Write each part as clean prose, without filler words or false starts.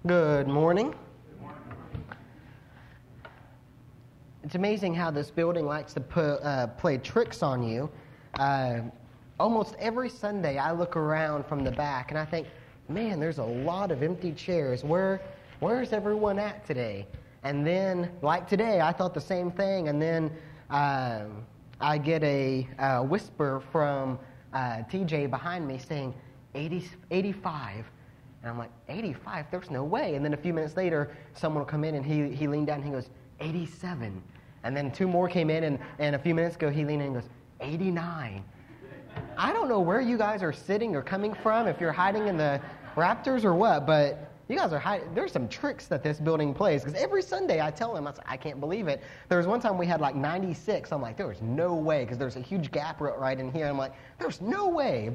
Good morning. It's amazing how this building likes to play tricks on you. Almost every Sunday I look around from the back and I think, man, there's a lot of empty chairs. Where's everyone at today? And then, like today, I thought the same thing. And then I get a whisper from TJ behind me saying, 85. And I'm like, 85? There's no way. And then a few minutes later, someone will come in and he leaned down and he goes, 87. And then two more came in and a few minutes ago he leaned in and goes, 89. I don't know where you guys are sitting or coming from, if you're hiding in the Raptors or what, but you guys are hiding. There's some tricks that this building plays, because every Sunday I tell him, I can't believe it. There was one time we had like 96. I'm like, there's no way, because there's a huge gap right in here. I'm like, there's no way.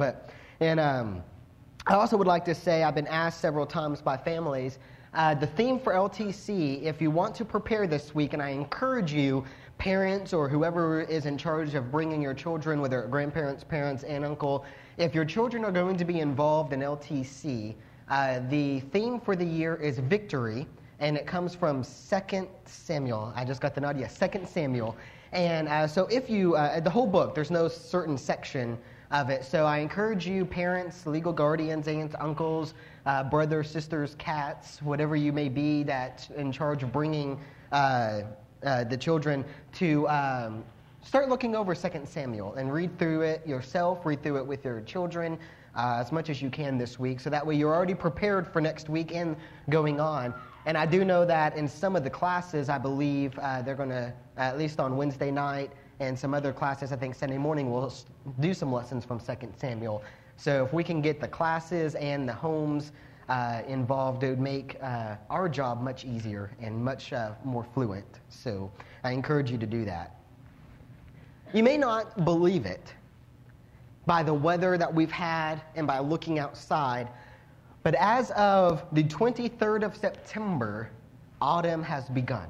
I also would like to say, I've been asked several times by families, the theme for LTC, if you want to prepare this week, and I encourage you, parents or whoever is in charge of bringing your children, whether grandparents, parents, aunt, uncle, if your children are going to be involved in LTC, the theme for the year is victory, and it comes from 2 Samuel. I just got the nod, yes, 2 Samuel. And so if you, the whole book, there's no certain section of it. So I encourage you, parents, legal guardians, aunts, uncles, brothers, sisters, cats, whatever you may be that's in charge of bringing the children, to start looking over 2 Samuel and read through it yourself, read through it with your children as much as you can this week, so that way you're already prepared for next week and going on. And I do know that in some of the classes, I believe they're going to, at least on Wednesday night, and some other classes, I think Sunday morning, we'll do some lessons from 2 Samuel. So if we can get the classes and the homes involved, it would make our job much easier and much more fluent. So I encourage you to do that. You may not believe it by the weather that we've had and by looking outside, but as of the 23rd of September, autumn has begun.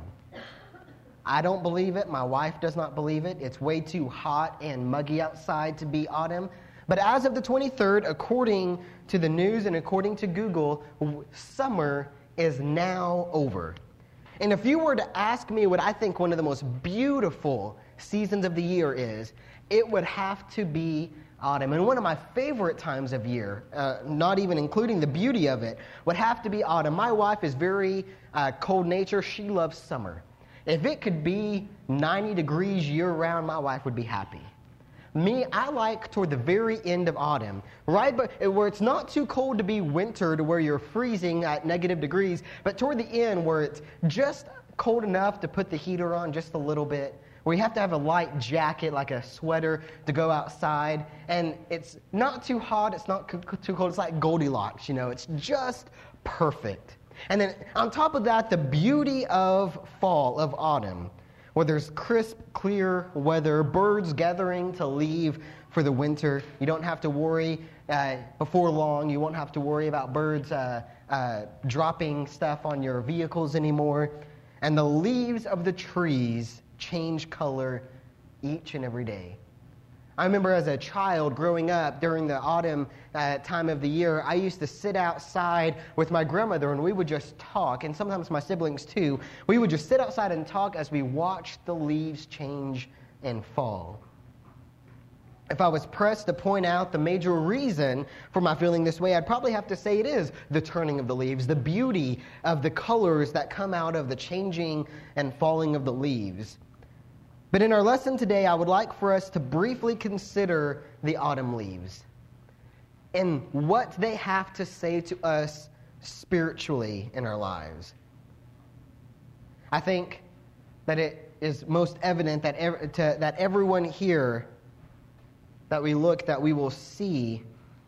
I don't believe it. My wife does not believe it. It's way too hot and muggy outside to be autumn. But as of the 23rd, according to the news and according to Google, summer is now over. And if you were to ask me what I think one of the most beautiful seasons of the year is, it would have to be autumn. And one of my favorite times of year, not even including the beauty of it, would have to be autumn. My wife is very cold nature. She loves summer. If it could be 90 degrees year-round, my wife would be happy. Me, I like toward the very end of autumn, right? But where it's not too cold to be winter, to where you're freezing at negative degrees, but toward the end where it's just cold enough to put the heater on just a little bit, where you have to have a light jacket, like a sweater, to go outside. And it's not too hot, it's not too cold. It's like Goldilocks, it's just perfect. And then on top of that, the beauty of fall, of autumn, where there's crisp, clear weather, birds gathering to leave for the winter. You don't have to worry before long. You won't have to worry about birds dropping stuff on your vehicles anymore. And the leaves of the trees change color each and every day. I remember as a child growing up during the autumn time of the year, I used to sit outside with my grandmother and we would just talk, and sometimes my siblings too. We would just sit outside and talk as we watched the leaves change and fall. If I was pressed to point out the major reason for my feeling this way, I'd probably have to say it is the turning of the leaves, the beauty of the colors that come out of the changing and falling of the leaves. But in our lesson today, I would like for us to briefly consider the autumn leaves and what they have to say to us spiritually in our lives. I think that it is most evident that everyone here that we look, that we will see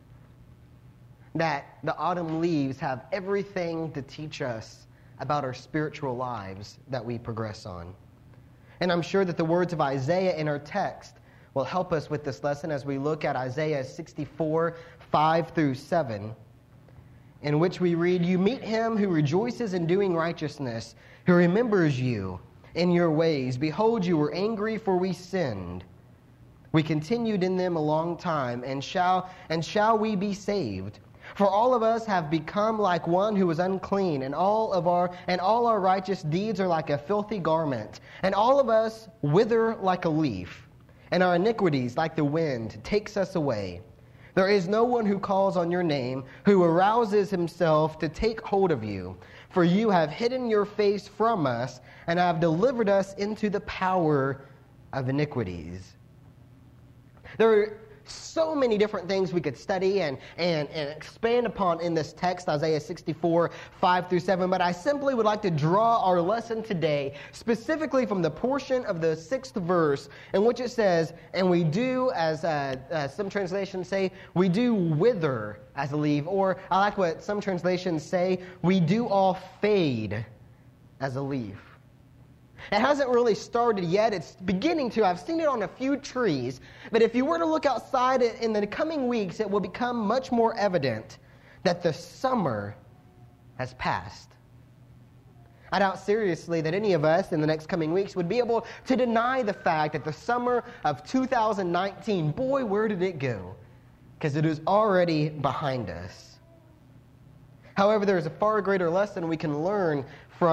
that the autumn leaves have everything to teach us about our spiritual lives that we progress on. And I'm sure that the words of Isaiah in our text will help us with this lesson as we look at Isaiah 64, 5 through 7, in which we read, "You meet him who rejoices in doing righteousness, who remembers you in your ways. Behold, you were angry, for we sinned. We continued in them a long time, and shall we be saved? For all of us have become like one who is unclean, and all our righteous deeds are like a filthy garment. And all of us wither like a leaf, and our iniquities, like the wind, takes us away. There is no one who calls on your name, who arouses himself to take hold of you. For you have hidden your face from us, and have delivered us into the power of iniquities. There are so many different things we could study and expand upon in this text, Isaiah 64, 5 through 7, but I simply would like to draw our lesson today specifically from the portion of the 6th verse in which it says, and we do, as some translations say, we do wither as a leaf, or I like what some translations say, we do all fade as a leaf. It hasn't really started yet. It's beginning to. I've seen it on a few trees. But if you were to look outside in the coming weeks, it will become much more evident that the summer has passed. I doubt seriously that any of us in the next coming weeks would be able to deny the fact that the summer of 2019, boy, where did it go? Because it is already behind us. However, there is a far greater lesson we can learn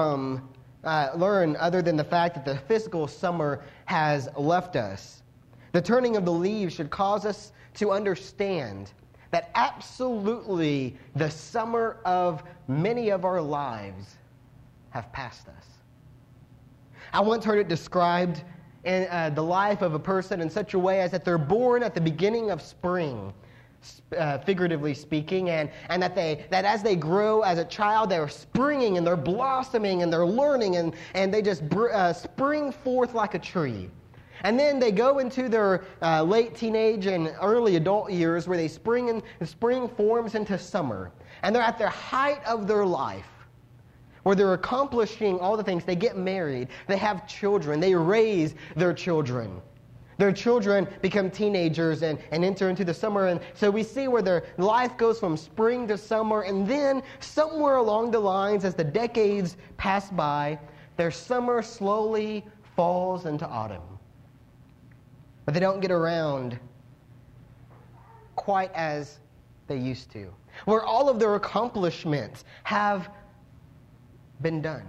other than the fact that the physical summer has left us. The turning of the leaves should cause us to understand that absolutely the summer of many of our lives have passed us. I once heard it described in the life of a person in such a way as that they're born at the beginning of spring, figuratively speaking, and that as they grow as a child, they're springing and they're blossoming and they're learning and they just spring forth like a tree. And then they go into their late teenage and early adult years where they spring forms into summer. And they're at their height of their life, where they're accomplishing all the things. They get married, they have children, they raise their children. Their children become teenagers and enter into the summer. And so we see where their life goes from spring to summer. And then somewhere along the lines, as the decades pass by, their summer slowly falls into autumn. But they don't get around quite as they used to, where all of their accomplishments have been done.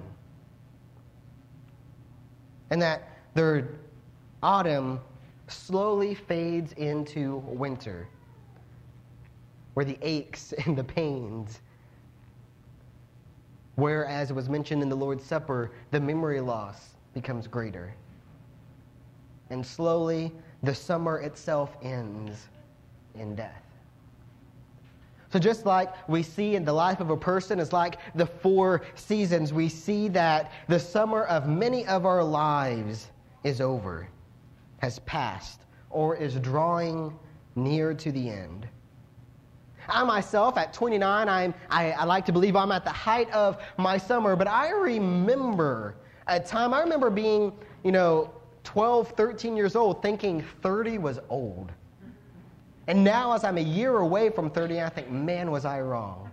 And that their autumn slowly fades into winter, where the aches and the pains, whereas it was mentioned in the Lord's Supper, the memory loss becomes greater. And slowly, the summer itself ends in death. So just like we see in the life of a person is like the 4 seasons, we see that the summer of many of our lives is over, has passed, or is drawing near to the end. I myself, at 29, I like to believe I'm at the height of my summer, but I remember a time, I remember being, 12, 13 years old, thinking 30 was old. And now, as I'm a year away from 30, I think, man, was I wrong.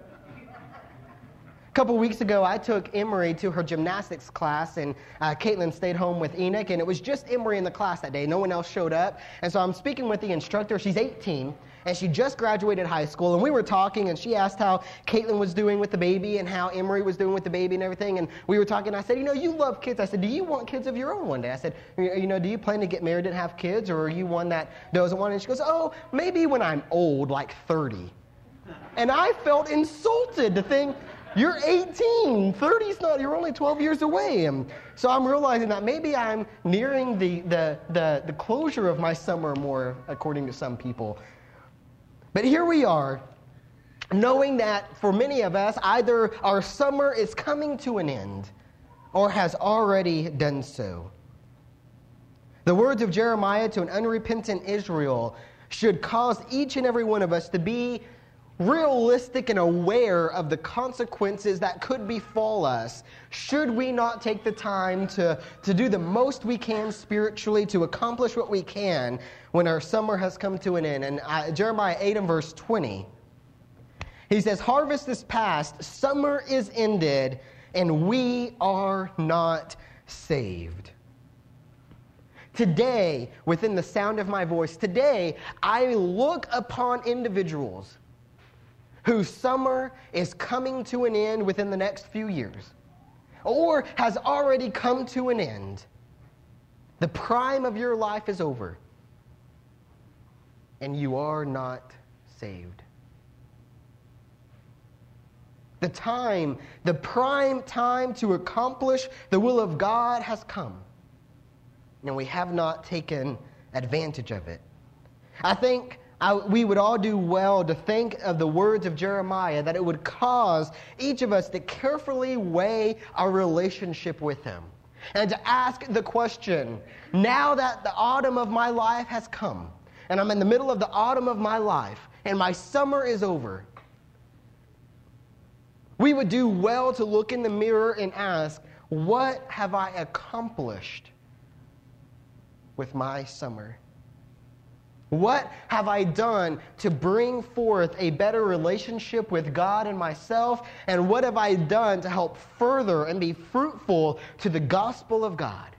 A couple weeks ago, I took Emery to her gymnastics class, and Caitlin stayed home with Enoch, and it was just Emery in the class that day. No one else showed up. And so I'm speaking with the instructor. She's 18, and she just graduated high school, and we were talking, and she asked how Caitlin was doing with the baby and how Emery was doing with the baby and everything, and we were talking. I said, you love kids. I said, do you want kids of your own one day? I said, do you plan to get married and have kids, or are you one that doesn't want it? And she goes, oh, maybe when I'm old, like 30. And I felt insulted to think, you're 18, 30's not, you're only 12 years away. And so I'm realizing that maybe I'm nearing the closure of my summer more, according to some people. But here we are, knowing that for many of us, either our summer is coming to an end or has already done so. The words of Jeremiah to an unrepentant Israel should cause each and every one of us to be realistic and aware of the consequences that could befall us should we not take the time to do the most we can spiritually to accomplish what we can when our summer has come to an end. And Jeremiah 8 and verse 20, he says, harvest is past, summer is ended, and we are not saved. Today, within the sound of my voice, today I look upon individuals whose summer is coming to an end within the next few years, or has already come to an end. The prime of your life is over, and you are not saved. The prime time to accomplish the will of God has come, and we have not taken advantage of it. I think we would all do well to think of the words of Jeremiah, that it would cause each of us to carefully weigh our relationship with Him and to ask the question, now that the autumn of my life has come, and I'm in the middle of the autumn of my life, and my summer is over, we would do well to look in the mirror and ask, what have I accomplished with my summer? What have I done to bring forth a better relationship with God and myself? And what have I done to help further and be fruitful to the gospel of God?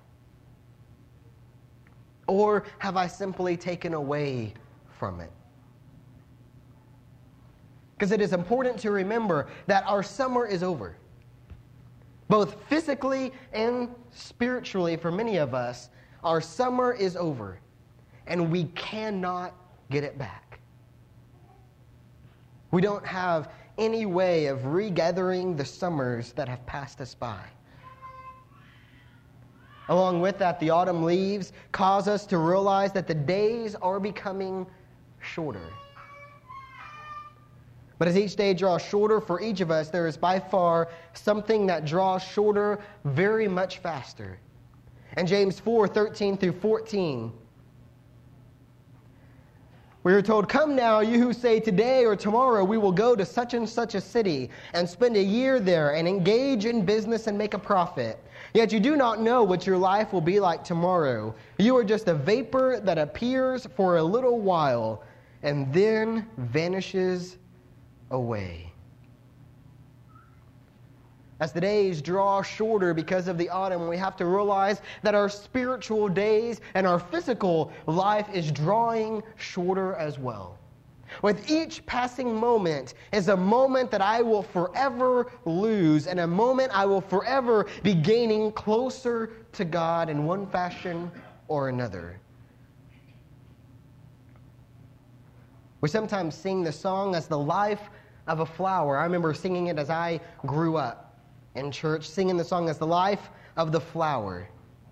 Or have I simply taken away from it? Because it is important to remember that our summer is over. Both physically and spiritually, for many of us, our summer is over. And we cannot get it back. We don't have any way of regathering the summers that have passed us by. Along with that, the autumn leaves cause us to realize that the days are becoming shorter. But as each day draws shorter for each of us, there is by far something that draws shorter very much faster. In James 4:13 through 14, we are told, "Come now, you who say today or tomorrow we will go to such and such a city and spend a year there and engage in business and make a profit. Yet you do not know what your life will be like tomorrow. You are just a vapor that appears for a little while and then vanishes away." As the days draw shorter because of the autumn, we have to realize that our spiritual days and our physical life is drawing shorter as well. With each passing moment is a moment that I will forever lose, and a moment I will forever be gaining closer to God in one fashion or another. We sometimes sing the song as the life of a flower. I remember singing it as I grew up in church, singing the song as the life of the flower.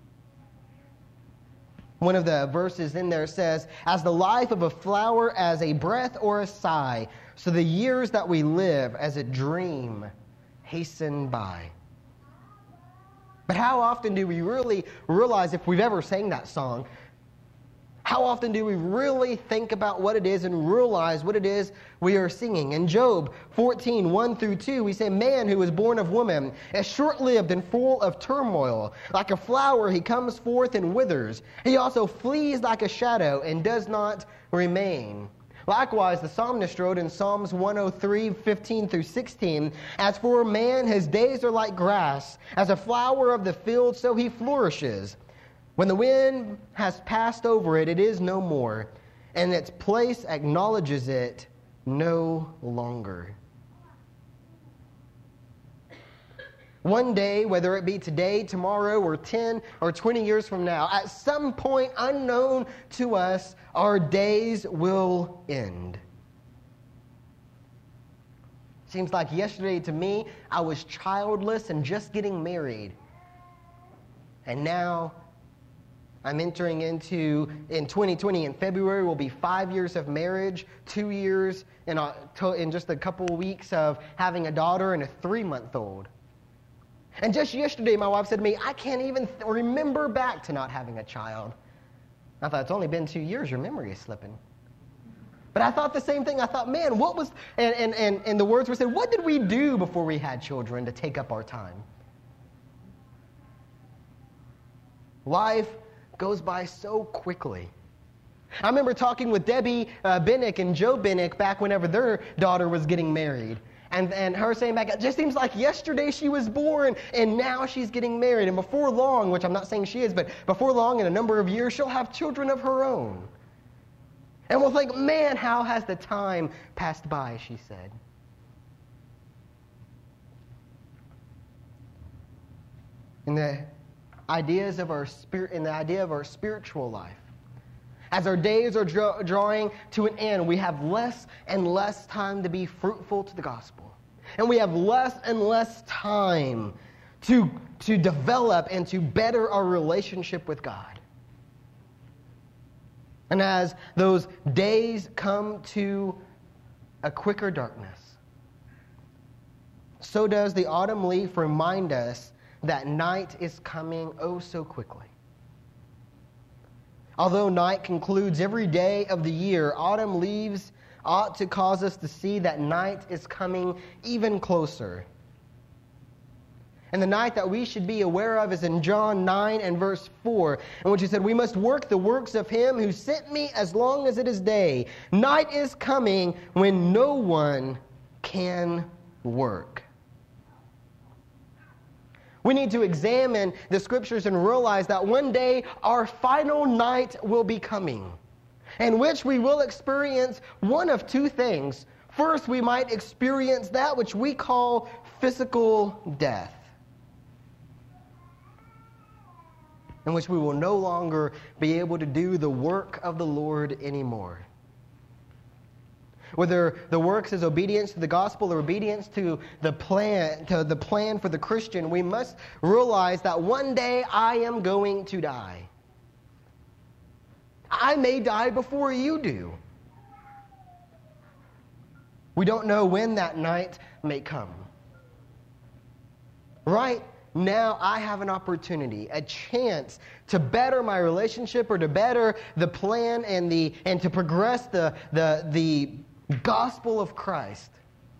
One of the verses in there says, "As the life of a flower, as a breath or a sigh, so the years that we live as a dream hasten by." But how often do we really realize, if we've ever sang that song, how often do we really think about what it is and realize what it is we are singing? In Job 14:1 through 2, we say, "Man who is born of woman is short-lived and full of turmoil. Like a flower he comes forth and withers. He also flees like a shadow and does not remain." Likewise, the psalmist wrote in Psalms 103:15 through 16, "As for a man, his days are like grass. As a flower of the field, so he flourishes. When the wind has passed over it, it is no more, and its place acknowledges it no longer." One day, whether it be today, tomorrow, or 10 or 20 years from now, at some point unknown to us, our days will end. Seems like yesterday to me, I was childless and just getting married. And now I'm entering into, in 2020, in February, will be 5 years of marriage, 2 years in just a couple of weeks of having a daughter and a 3-month-old. And just yesterday, my wife said to me, "I can't even remember back to not having a child." I thought, it's only been 2 years, your memory is slipping. But I thought the same thing. I thought, man, what was, and the words were said, what did we do before we had children to take up our time? Life goes by so quickly. I remember talking with Debbie Bennick and Joe Bennick back whenever their daughter was getting married. And her saying back, it just seems like yesterday she was born and now she's getting married. And before long, which I'm not saying she is, but before long in a number of years, she'll have children of her own. And we'll think, man, how has the time passed by, she said. in the ideas of our spirit, in the idea of our spiritual life. As our days are drawing to an end, we have less and less time to be fruitful to the gospel. And we have less and less time to develop and to better our relationship with God. And as those days come to a quicker darkness, so does the autumn leaf remind us that night is coming oh so quickly. Although night concludes every day of the year, autumn leaves ought to cause us to see that night is coming even closer. And the night that we should be aware of is in John 9 and verse 4, in which he said, "We must work the works of him who sent me as long as it is day. Night is coming when no one can work." We need to examine the Scriptures and realize that one day our final night will be coming, in which we will experience one of two things. First, we might experience that which we call physical death, in which we will no longer be able to do the work of the Lord anymore. Whether the works is obedience to the gospel or obedience to the plan for the Christian, we must realize that one day I am going to die. I may die before you do. We don't know when that night may come. Right now, I have an opportunity, a chance to better my relationship or to better the plan and to progress the gospel of Christ.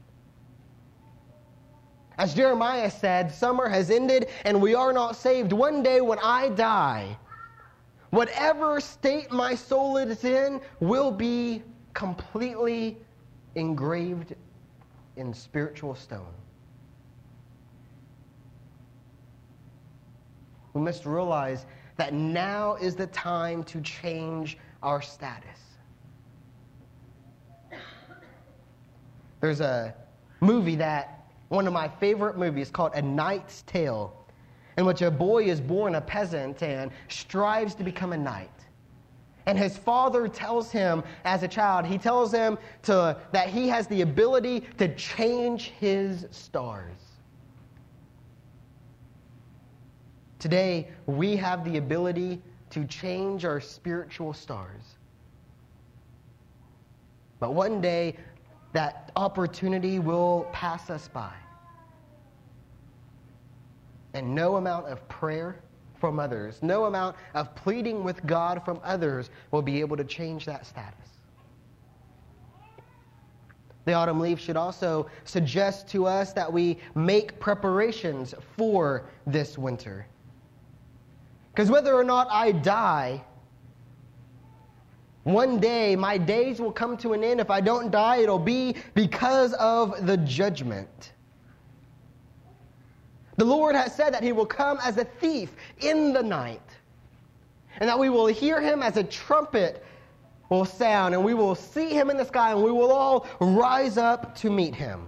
As Jeremiah said, summer has ended and we are not saved. One day when I die, whatever state my soul is in will be completely engraved in spiritual stone. We must realize that now is the time to change our status. There's a movie one of my favorite movies called A Knight's Tale, in which a boy is born a peasant and strives to become a knight. And his father tells him, as a child, he tells him that he has the ability to change his stars. Today, we have the ability to change our spiritual stars. But one day, that opportunity will pass us by. And no amount of prayer from others, no amount of pleading with God from others will be able to change that status. The autumn leaf should also suggest to us that we make preparations for this winter. Because whether or not I die, one day my days will come to an end. If I don't die, it'll be because of the judgment. The Lord has said that he will come as a thief in the night, and that we will hear him as a trumpet will sound, and we will see him in the sky, and we will all rise up to meet him.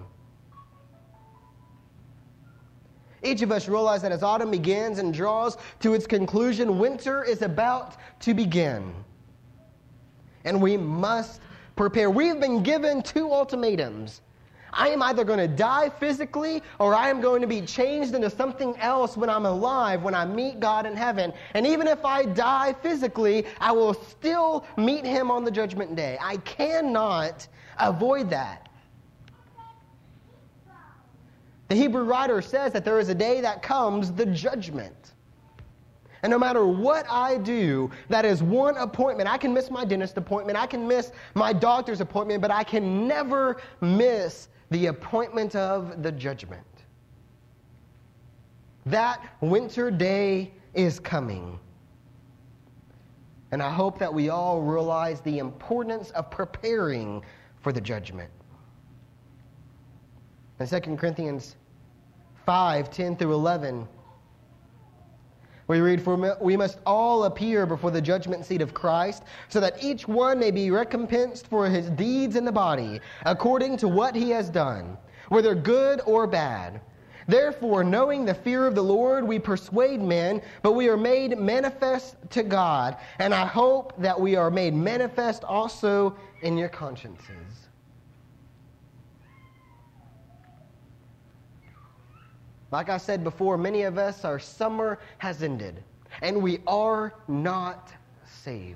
Each of us realize that as autumn begins and draws to its conclusion, winter is about to begin. And we must prepare. We've been given two ultimatums. I am either going to die physically or I am going to be changed into something else when I'm alive, when I meet God in heaven. And even if I die physically, I will still meet him on the judgment day. I cannot avoid that. The Hebrew writer says that there is a day that comes, the judgment. And no matter what I do, that is one appointment. I can miss my dentist appointment. I can miss my doctor's appointment, but I can never miss the appointment of the judgment. That winter day is coming. And I hope that we all realize the importance of preparing for the judgment. In 2 Corinthians 5:10 through 11, we read, "For we must all appear before the judgment seat of Christ, so that each one may be recompensed for his deeds in the body, according to what he has done, whether good or bad. Therefore, knowing the fear of the Lord, we persuade men, but we are made manifest to God. And I hope that we are made manifest also in your consciences. Like I said before, many of us, our summer has ended, and we are not saved.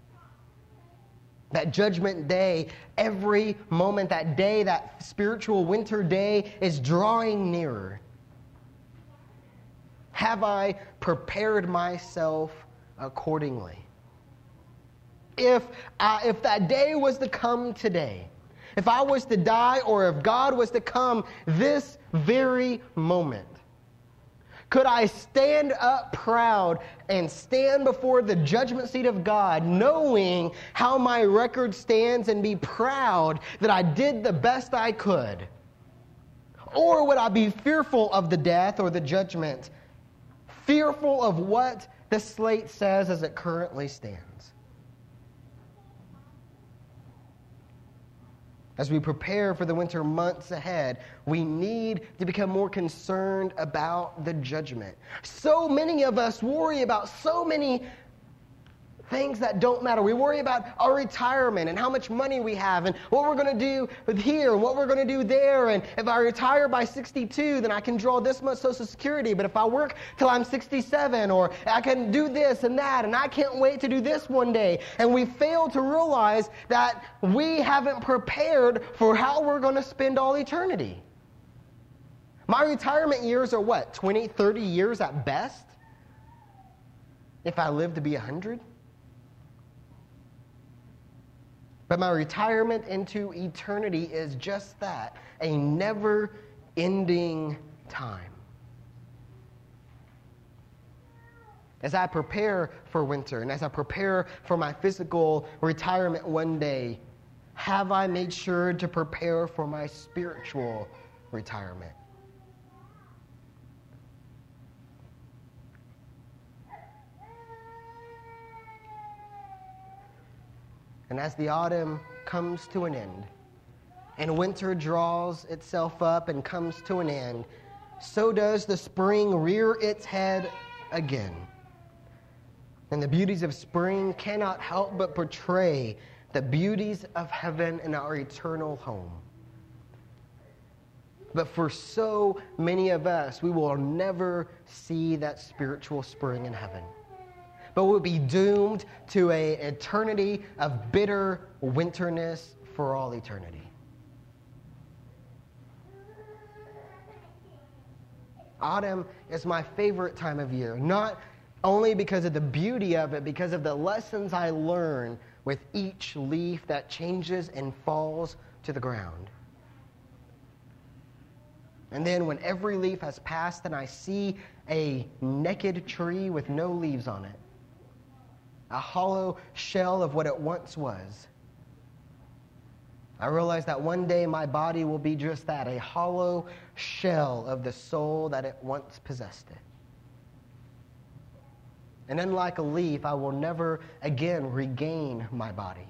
That judgment day, every moment, that day, that spiritual winter day is drawing nearer. Have I prepared myself accordingly? If that day was to come today, if I was to die, or if God was to come this very moment, could I stand up proud and stand before the judgment seat of God, knowing how my record stands, and be proud that I did the best I could? Or would I be fearful of the death or the judgment, fearful of what the slate says as it currently stands? As we prepare for the winter months ahead, we need to become more concerned about the judgment. So many of us worry about so many things that don't matter. We worry about our retirement and how much money we have and what we're going to do here and what we're going to do there. And if I retire by 62, then I can draw this much Social Security. But if I work till I'm 67, or I can do this and that, and I can't wait to do this one day. And we fail to realize that we haven't prepared for how we're going to spend all eternity. My retirement years are what, 20, 30 years at best? If I live to be 100? But my retirement into eternity is just that, a never-ending time. As I prepare for winter, and as I prepare for my physical retirement one day, have I made sure to prepare for my spiritual retirement? And as the autumn comes to an end, and winter draws itself up and comes to an end, so does the spring rear its head again. And the beauties of spring cannot help but portray the beauties of heaven and our eternal home. But for so many of us, we will never see that spiritual spring in heaven, but we'll be doomed to an eternity of bitter winterness for all eternity. Autumn is my favorite time of year, not only because of the beauty of it, because of the lessons I learn with each leaf that changes and falls to the ground. And then when every leaf has passed and I see a naked tree with no leaves on it, a hollow shell of what it once was, I realize that one day my body will be just that, a hollow shell of the soul that it once possessed it. And unlike a leaf, I will never again regain my body.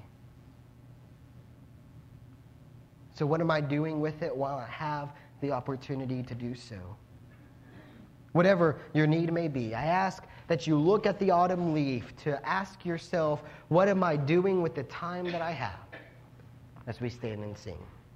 So what am I doing with it while I have the opportunity to do so? Whatever your need may be, I ask that you look at the autumn leaf to ask yourself, what am I doing with the time that I have, as we stand and sing?